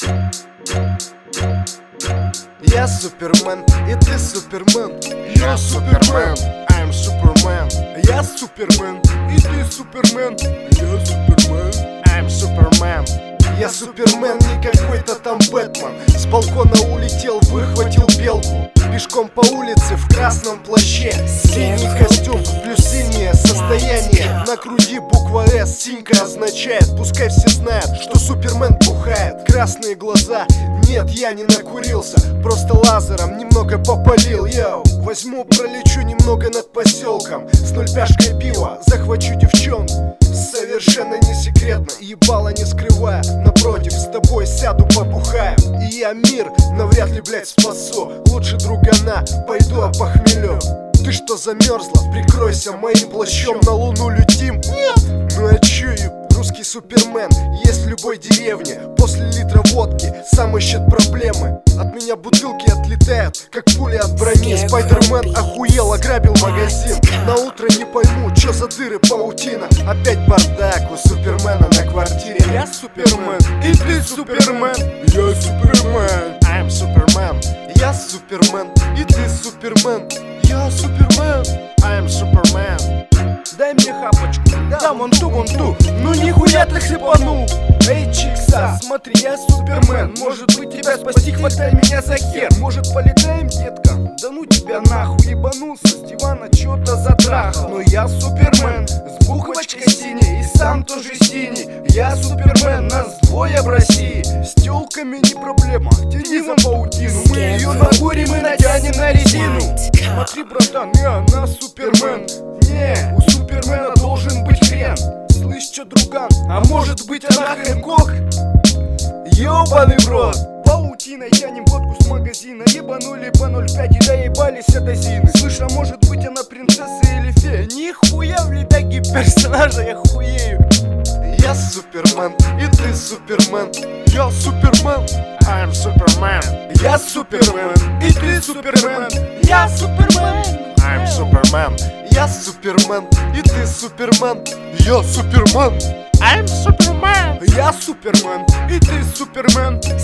Я Супермен, и ты Супермен. Я Супермен, I'm Superman. Я Супермен, и ты Супермен. Я Супермен, I'm Superman. Я Супермен, не какой-то там Бэтмен. С балкона улетел, выхватил белку. Пешком по улице в красном плаще. Синий костюм плюс синее состояние. На груди буква С, синька означает. Пускай все знают, что Супермен бухает. Красные глаза, нет, я не накурился. Просто лазером немного попалил. Йоу, возьму, пролечу немного над поселком. С 0 пяшкой пива захвачу девчонку. Совершенно не секретно, ебало не скрывая. Напротив, с тобой сяду, побухаю. И я мир навряд ли, блять, спасу. Лучше другана, пойду опохмелю. Ты что замерзла? Прикройся моим плащом. На луну летим? Нет! Ну а чё, русский Супермен есть в любой деревне. После литра водки сам ищет проблемы. От меня бутылки отлетают, как пули от брони. Спайдермен охуел, ограбил магазин. На утро не пойму, чё за дыры паутина. Опять бардак у Супермена на квартире. Я Супермен, и ты Супермен. Я Супермен, I'm Superman. Я Супермен, и ты Супермен. Я Супермен, I'm Superman. Дай мне хапочку, да вон ту. Ну нихуя ты хлепанул. Эй, чикса, смотри, я Супермен. Может быть тебя спасти, хватай меня за хер. Может полетаем, детка? Да ну тебя нахуй, ебанулся с дивана, чё-то затрахал. Но я Супермен, с буквочкой синей, и сам тоже синий. Я Супермен, нас двое в России. С тёлками не проблема, тяни за паутину. Мы её нагорим и натянем на резину. Смотри, братан, и она Супермен. Не, у Супермена должен быть хрен. Слышь, чё, друган, а может быть она Хэнкок? Ёбаный в рот. Паутиной тянем водку с магазина. Ебанули по 0,5 и доебались от азины. Слышь, а может быть она принцесса или фея? Нихуя в летаге персонажа, я хуею. Я Супермен, и ты Супермен. Я Супермен, I'm Superman. Я Супермен, и ты Супермен. Я Супермен, I'm Superman. Я Супермен, и ты Супермен. Я Супермен, I'm Superman. Я Супермен, и ты Супермен.